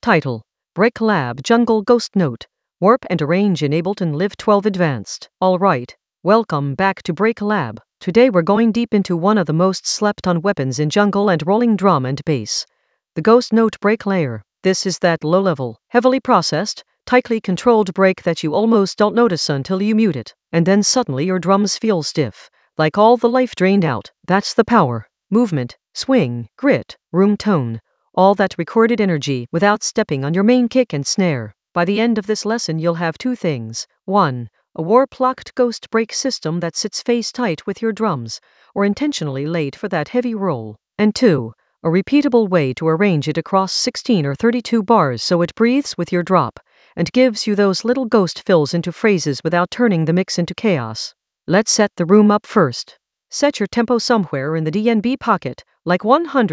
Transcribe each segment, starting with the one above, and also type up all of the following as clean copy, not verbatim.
Title: Break Lab Jungle Ghost Note. Warp and Arrange in Ableton Live 12 Advanced. Alright, welcome back to Break Lab. Today we're going deep into one of the most slept on weapons in jungle and rolling drum and bass. The Ghost Note break layer. This is that low-level, heavily processed, tightly controlled break that you almost don't notice until you mute it. And then suddenly your drums feel stiff, like all the life drained out. That's the power. Movement, swing, grit, room tone. All that recorded energy without stepping on your main kick and snare. By the end of this lesson you'll have two things. 1. A warp-locked ghost break system that sits face-tight with your drums, or intentionally laid for that heavy roll. And 2. A repeatable way to arrange it across 16 or 32 bars so it breathes with your drop, and gives you those little ghost fills into phrases without turning the mix into chaos. Let's set the room up first. Set your tempo somewhere in the DNB pocket, like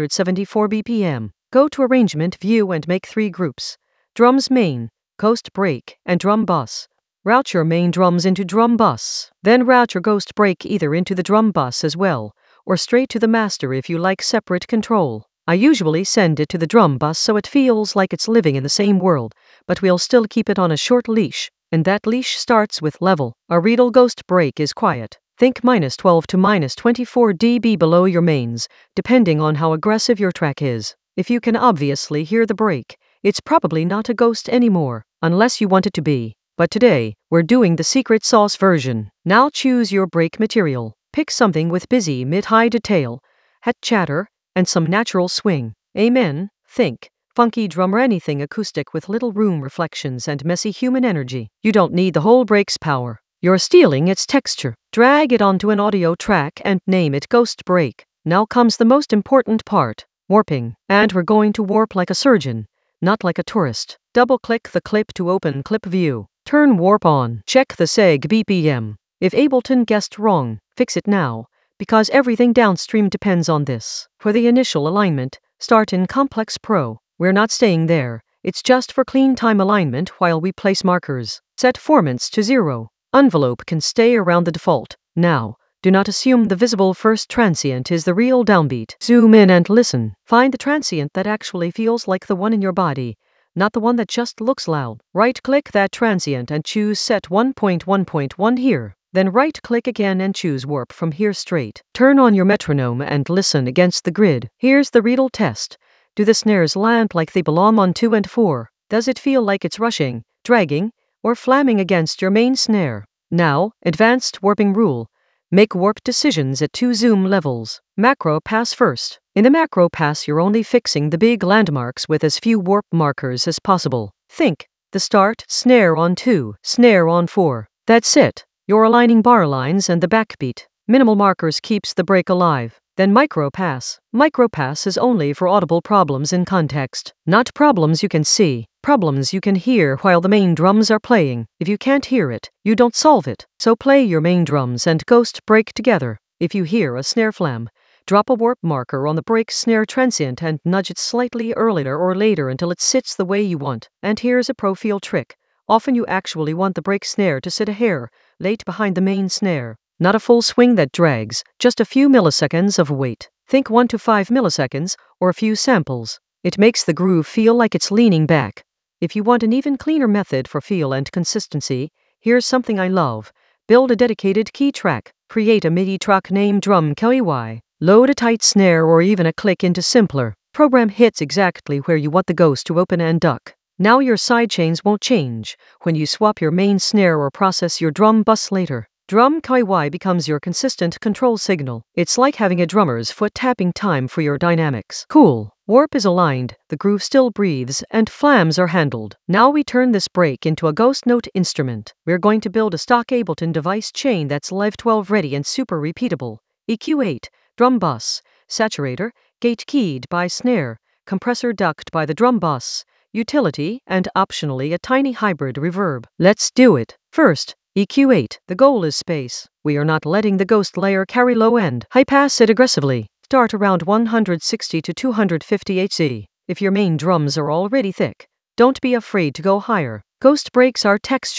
174 BPM. Go to Arrangement View and make 3 groups. Drums main, ghost break, and drum bus. Route your main drums into drum bus. Then route your ghost break either into the drum bus as well, or straight to the master if you like separate control. I usually send it to the drum bus so it feels like it's living in the same world, but we'll still keep it on a short leash, and that leash starts with level. A Riedel ghost break is quiet. Think -12 to -24 dB below your mains, depending on how aggressive your track is. If you can obviously hear the break, it's probably not a ghost anymore, unless you want it to be. But today, we're doing the secret sauce version. Now choose your break material. Pick something with busy mid-high detail, hat chatter, and some natural swing. Amen. Think funky drum or anything acoustic with little room reflections and messy human energy. You don't need the whole break's power. You're stealing its texture. Drag it onto an audio track and name it Ghost Break. Now comes the most important part. Warping. And we're going to warp like a surgeon, not like a tourist. Double-click the clip to open clip view. Turn warp on. Check the seg BPM. If Ableton guessed wrong, fix it now, because everything downstream depends on this. For the initial alignment, start in Complex Pro. We're not staying there. It's just for clean time alignment while we place markers. Set formants to 0. Envelope can stay around the default. Now, do not assume the visible first transient is the real downbeat. Zoom in and listen. Find the transient that actually feels like the one in your body, not the one that just looks loud. Right-click that transient and choose Set 1.1.1 here. Then right-click again and choose Warp from here straight. Turn on your metronome and listen against the grid. Here's the Riedel test. Do the snares land like they belong on 2 and 4? Does it feel like it's rushing, dragging, or flamming against your main snare? Now, advanced warping rule. Make warp decisions at 2 zoom levels. Macro pass first. In the macro pass you're only fixing the big landmarks with as few warp markers as possible. Think, the start, snare on 2, snare on 4. That's it. You're aligning bar lines and the backbeat. Minimal markers keeps the break alive. Then micro pass. Micro pass is only for audible problems in context, not problems you can see. Problems you can hear while the main drums are playing. If you can't hear it, you don't solve it. So play your main drums and ghost break together. If you hear a snare flam, drop a warp marker on the break snare transient and nudge it slightly earlier or later until it sits the way you want. And here's a pro feel trick. Often you actually want the break snare to sit a hair late behind the main snare. Not a full swing that drags, just a few milliseconds of weight. Think 1 to 5 milliseconds, or a few samples. It makes the groove feel like it's leaning back. If you want an even cleaner method for feel and consistency, here's something I love. Build a dedicated key track. Create a MIDI track named Drum KY. Load a tight snare or even a click into Simpler. Program hits exactly where you want the ghost to open and duck. Now your sidechains won't change when you swap your main snare or process your drum bus later. Drum KY becomes your consistent control signal. It's like having a drummer's foot tapping time for your dynamics. Cool. Warp is aligned, the groove still breathes, and flams are handled. Now we turn this break into a ghost note instrument. We're going to build a stock Ableton device chain that's Live 12 ready and super repeatable. EQ8, drum bus, saturator, gate keyed by snare, compressor duct by the drum bus, utility, and optionally a tiny hybrid reverb. Let's do it. First, EQ8. The goal is space. We are not letting the ghost layer carry low end. High pass it aggressively. Start around 160 to 250 Hz. If your main drums are already thick, don't be afraid to go higher. Ghost breaks are texture.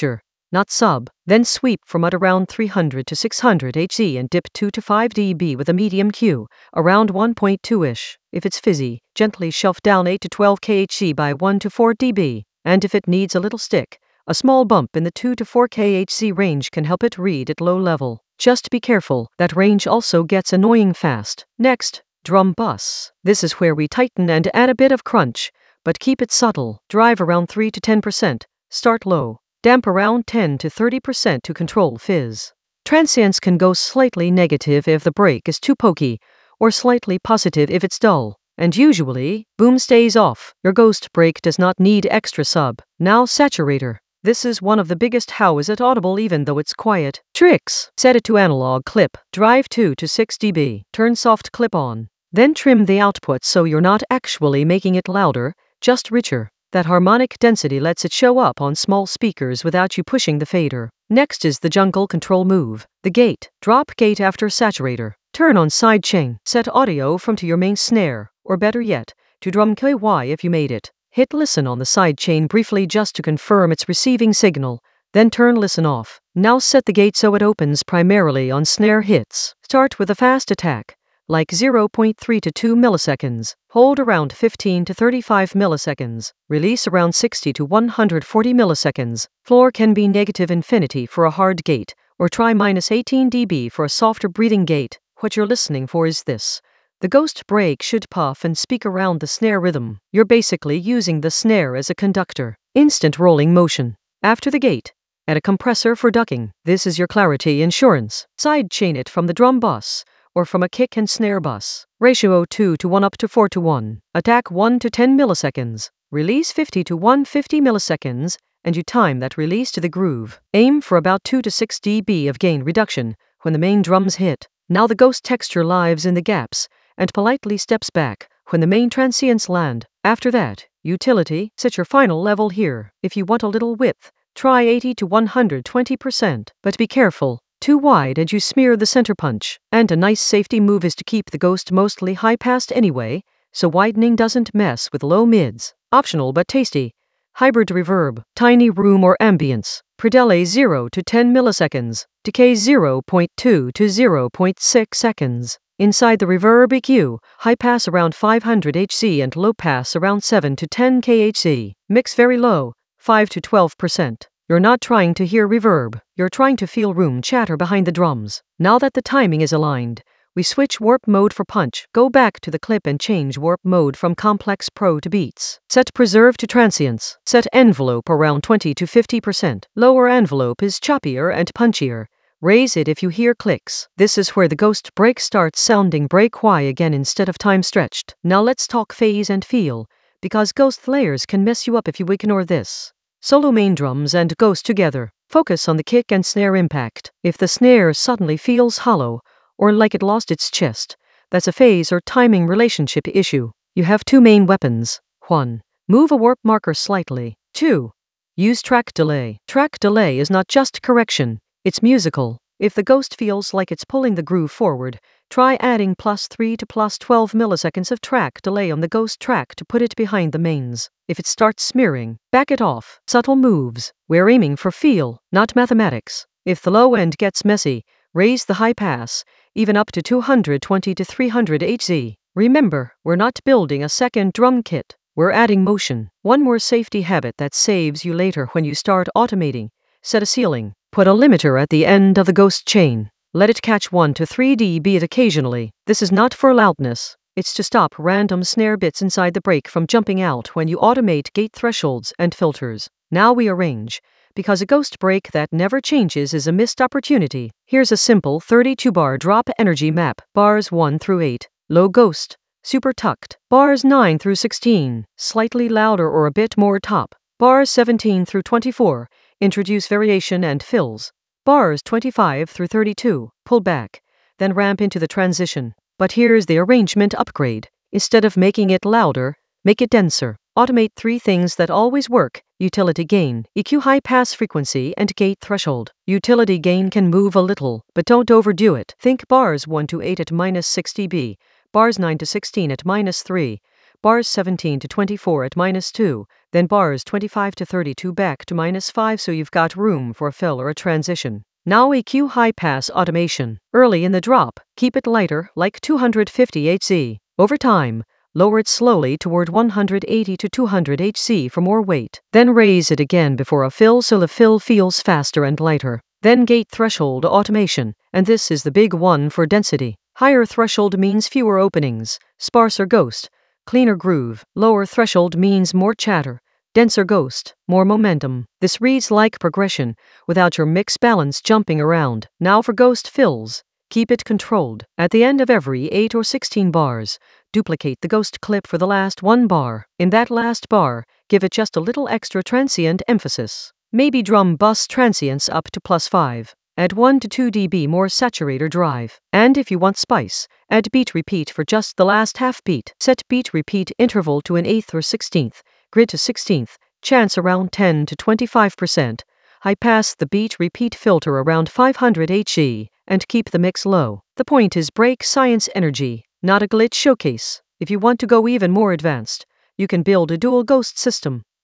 not sub. Then sweep from at around 300 to 600 Hz and dip 2 to 5 dB with a medium Q, around 1.2-ish. If it's fizzy, gently shove down 8 to 12 kHz by 1 to 4 dB. And if it needs a little stick, a small bump in the 2 to 4 kHz range can help it read at low level. Just be careful, that range also gets annoying fast. Next, drum bus. This is where we tighten and add a bit of crunch, but keep it subtle. Drive around 3 to 10%. Start low. Damp around 10 to 30% to control fizz. Transients can go slightly negative if the break is too pokey, or slightly positive if it's dull. And usually, boom stays off. Your ghost break does not need extra sub. Now saturator. This is one of the biggest how is it audible even though it's quiet tricks. Set it to analog clip. Drive 2 to 6 dB. Turn soft clip on. Then trim the output so you're not actually making it louder, just richer. That harmonic density lets it show up on small speakers without you pushing the fader. Next is the jungle control move. The gate. Drop gate after saturator. Turn on sidechain. Set audio from to your main snare, or better yet, to drum KY if you made it. Hit listen on the sidechain briefly just to confirm it's receiving signal, then turn listen off. Now set the gate so it opens primarily on snare hits. Start with a fast attack, like 0.3 to 2 milliseconds. Hold around 15 to 35 milliseconds. Release around 60 to 140 milliseconds. Floor can be negative infinity for a hard gate, or try minus 18 dB for a softer breathing gate. What you're listening for is this. The ghost break should puff and speak around the snare rhythm. You're basically using the snare as a conductor. Instant rolling motion. After the gate, add a compressor for ducking. This is your clarity insurance. Sidechain it from the drum bus, or from a kick and snare bus. Ratio 2 to 1 up to 4 to 1. Attack 1 to 10 milliseconds. Release 50 to 150 milliseconds, and you time that release to the groove. Aim for about 2 to 6 dB of gain reduction when the main drums hit. Now the ghost texture lives in the gaps, and politely steps back when the main transients land. After that, utility, set your final level here. If you want a little width, try 80 to 120%, but be careful. Too wide and you smear the center punch. And a nice safety move is to keep the ghost mostly high-passed anyway, so widening doesn't mess with low mids. Optional but tasty. Hybrid reverb, tiny room or ambience. Predelay 0 to 10 milliseconds. Decay 0.2 to 0.6 seconds. Inside the reverb EQ, high pass around 500 Hz and low pass around 7 to 10 kHz. Mix very low, 5 to 12%. You're not trying to hear reverb, you're trying to feel room chatter behind the drums. Now that the timing is aligned, we switch warp mode for punch. Go back to the clip and change warp mode from complex pro to beats. Set preserve to transients. Set envelope around 20 to 50%. Lower envelope is choppier and punchier. Raise it if you hear clicks. This is where the ghost break starts sounding break Y again instead of time stretched. Now let's talk phase and feel, because ghost layers can mess you up if you ignore this. Solo main drums and ghost together. Focus on the kick and snare impact. If the snare suddenly feels hollow, or like it lost its chest, that's a phase or timing relationship issue. You have two main weapons. 1. Move a warp marker slightly. 2. Use track delay. Track delay is not just correction. It's musical. If the ghost feels like it's pulling the groove forward, try adding +3 to +12 milliseconds of track delay on the ghost track to put it behind the mains. If it starts smearing, back it off. Subtle moves. We're aiming for feel, not mathematics. If the low end gets messy, raise the high pass, even up to 220 to 300 Hz. Remember, we're not building a second drum kit. We're adding motion. One more safety habit that saves you later when you start automating. Set a ceiling. Put a limiter at the end of the ghost chain. Let it catch 1 to 3 dB occasionally. This is not for loudness. It's to stop random snare bits inside the break from jumping out when you automate gate thresholds and filters. Now we arrange, because a ghost break that never changes is a missed opportunity. Here's a simple 32-bar drop energy map. Bars 1 through 8, low ghost, super tucked. Bars 9 through 16, slightly louder or a bit more top. Bars 17 through 24, introduce variation and fills. Bars 25 through 32, pull back, then ramp into the transition. But here's the arrangement upgrade. Instead of making it louder, make it denser. Automate 3 things that always work: utility gain, EQ high pass frequency, and gate threshold. Utility gain can move a little, but don't overdo it. Think bars 1 to 8 at -6 dB, bars 9 to 16 at -3, bars 17 to 24 at -2, then bars 25 to 32 back to -5, so you've got room for a fill or a transition. Now EQ high pass automation. Early in the drop, keep it lighter, like 250 Hz. Over time, lower it slowly toward 180 to 200 Hz for more weight. Then raise it again before a fill so the fill feels faster and lighter. Then gate threshold automation, and this is the big one for density. Higher threshold means fewer openings, sparser ghost, cleaner groove. Lower threshold means more chatter, denser ghost, more momentum. This reads like progression, without your mix balance jumping around. Now for ghost fills. Keep it controlled. At the end of every 8 or 16 bars, duplicate the ghost clip for the last 1 bar. In that last bar, give it just a little extra transient emphasis. Maybe drum bus transients up to +5. Add 1 to 2 dB more saturator drive. And if you want spice, add beat repeat for just the last half beat. Set beat repeat interval to an 1/8 or 1/16th, grid to 1/16th, chance around 10 to 25%. High pass the beat repeat filter around 500 Hz, and keep the mix low. The point is break science energy, not a glitch showcase. If you want to go even more advanced, you can build a dual ghost system.